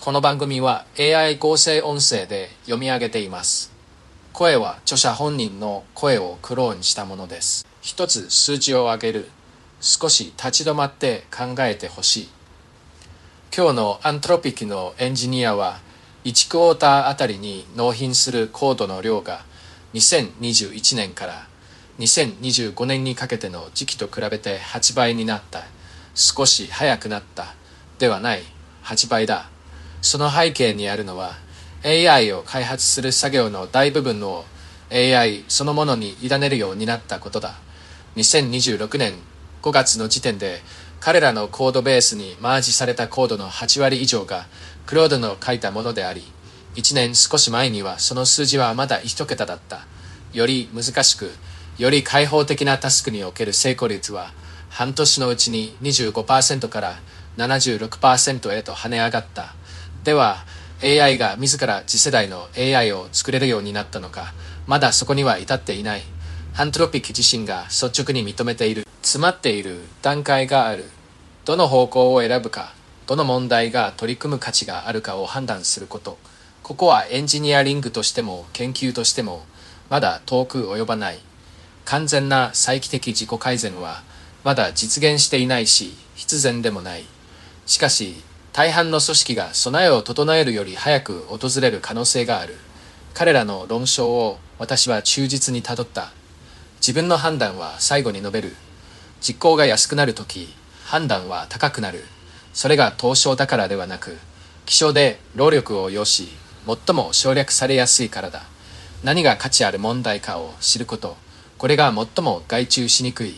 この番組は AI 合成音声で読み上げています。声は著者本人の声をクローンしたものです。一つ数字を上げる。少し立ち止まって考えてほしい。今日のアントロピックのエンジニアは1クォーターあたりに納品するコードの量が2021年から2025年にかけての時期と比べて8倍になった。少し早くなったではない、8倍だ。その背景にあるのは AI を開発する作業の大部分を AI そのものに委ねるようになったことだ。2026年5月の時点で彼らのコードベースにマージされたコードの8割以上がクロードの書いたものであり、1年少し前にはその数字はまだ1桁だった。より難しく、より開放的なタスクにおける成功率は半年のうちに 25% から 76% へと跳ね上がった。では AI が自ら次世代の AI を作れるようになったのか、まだそこには至っていない。アントロピック自身が率直に認めている。詰まっている段階がある。どの方向を選ぶか、どの問題が取り組む価値があるかを判断すること。ここはエンジニアリングとしても研究としてもまだ遠く及ばない。完全な再帰的自己改善はまだ実現していないし、必然でもない。しかし、大半の組織が備えを整えるより早く訪れる可能性がある。彼らの論証を私は忠実にたどった。自分の判断は最後に述べる。実行が安くなるとき、判断は高くなる。それが東証だからではなく、希少で労力を要し、最も省略されやすいからだ。何が価値ある問題かを知ること。これが最も外注しにくい